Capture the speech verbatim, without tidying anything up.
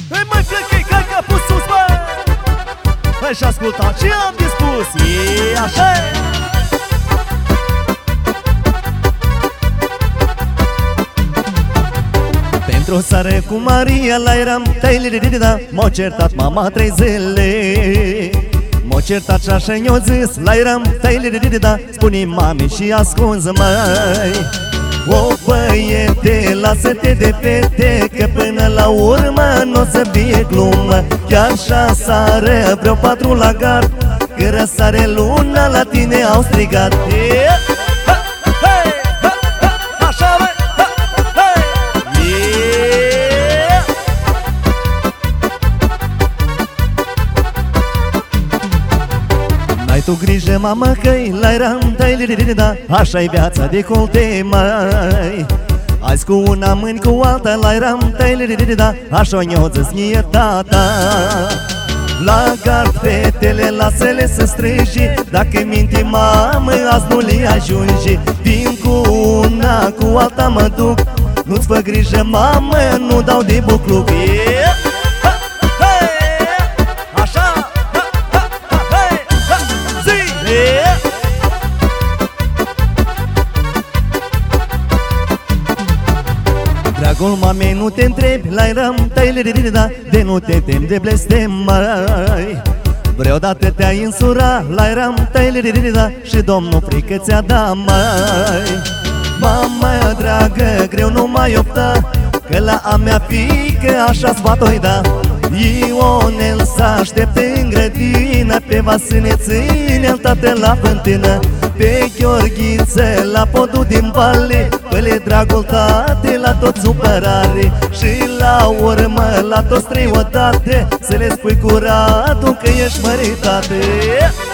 Hei măi flăchei, hai capul sus, bă! Hai și asculta ce am dispus. E așa. Pentru o seară cu Maria la eram tailirida, m-au certat mama trei zile. M-au certat și așa i-o zis la eram tailirida, spune mami și ascunză mai. O băiete, lasă-te de fete, că până la urmă n-o să fie glumă. Chiar așa sară vreo patru la gard, că răsare luna la tine au strigat. Yeah! Ai tu grijă, mamă, că-i la eram tailirida, așa-i viața de colte, mai. Azi cu una mâini, cu alta, la eram tailirida, așa o zis mie tata. La gard fetele, lasă-le să strigi, dacă minti, mamă, azi nu le ajungi. Vin cu una, cu alta mă duc, nu-ți fă grijă, mamă, nu dau de bucluc. Yeah! Dragul mamei, nu te întrebi, la eram tailirida, de nu te temi de blestem, mai. Vreodată te-ai însura, la eram tailirida, și domnul frică ți-a dat, mai. Mama dragă, greu nu mai opta, că la a mea fiică așa sfat-o-i da. Ionel s-aștepte în grădină, pe Vasile ține-l tată la fântână, pe Gheorghiță la podul din vale, păle dragul tate la tot supărare. Și la urmă la toți trei odată, să le spui curatul că ești măritate.